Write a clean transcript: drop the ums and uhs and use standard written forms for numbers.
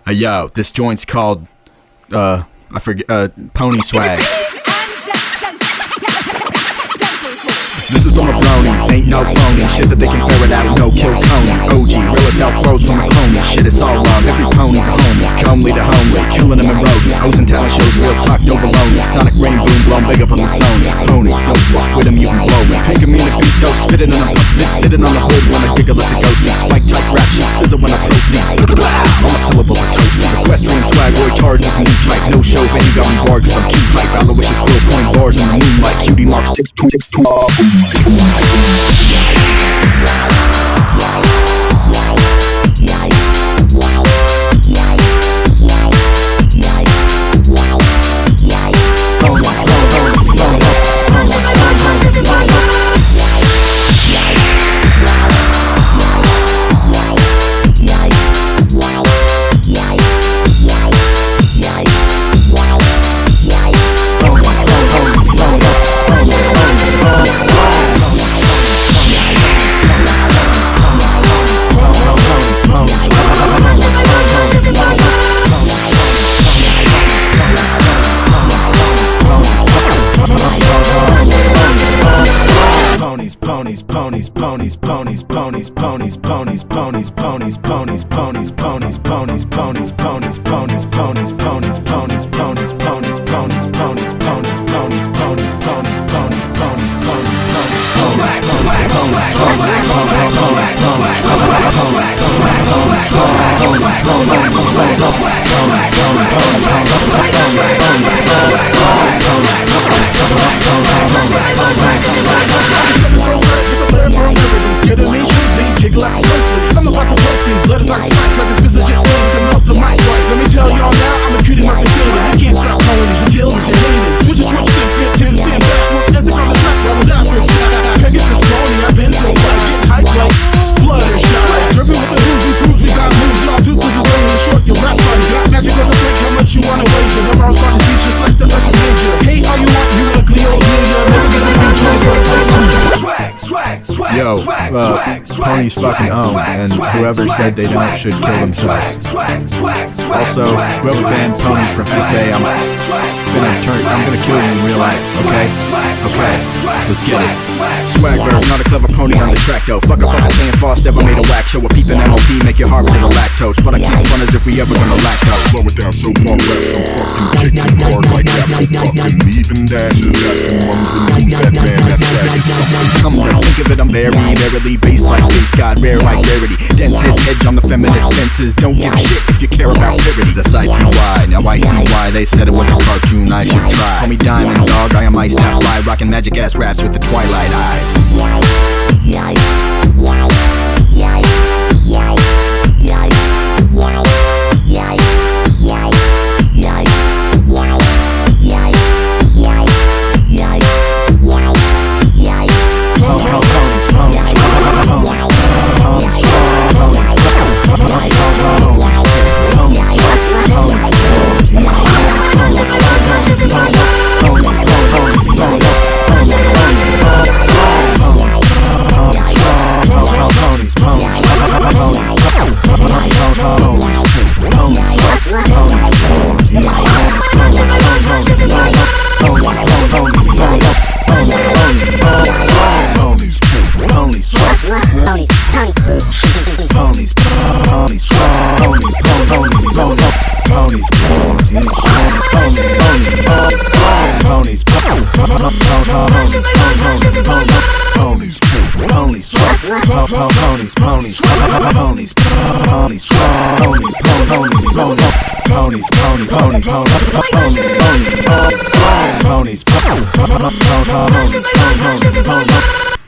Yo, this joint's called, I forget, Pony Swag. This is from a bronies, ain't no phony. Shit that they can ferret out, no kill Coney. OG, real as hell flows from a pony. Shit, it's all love, every pony's a homie. Comely to homely, killing them in rodent. Hoes and talent shows, real talk, no baloney. Sonic rain boom, blown big up on the Sony. Ponies, don't fuck with them, you can blow me. Pink me in the beat, dope, spitting on the hook. Sitting on the hood when I giggle at the ghosty. Spike type rap shit, scissor when I proceed. All my syllables are toasty. Equestrian swag, Roy charges, new type. No show, Vanny got me barred, cause I'm too hype. Aloysius, real point bars in the moonlight. Cutie marks, ticks, Ponies fucking own, and whoever said they don't should kill themselves. Also, whoever banned ponies from SA, I'm gonna kill you in real life, okay? Okay, let's get it. Swagger, not a clever pony on the track though. Fuck a fucking saying false, ever made a whack show. A peeping MOP, make your heart with a lactose. But I keep fun as if we ever gonna lactose. Slow it down so far left, so fucking kicking hard like apple puffin'. Even dashes, asking wondering who's that man, that stag is something. Come on, think of it, I'm verily based like base god, rare like rarity. Dense heads hedge on the feminist fences. Don't give a shit if you care about purity. That's ITY, now I see why they said it was a cartoon I should try. Call me Diamond Dog, I am Ice Now Fly, rocking magic ass raps with the Twilight Eye. Ponies.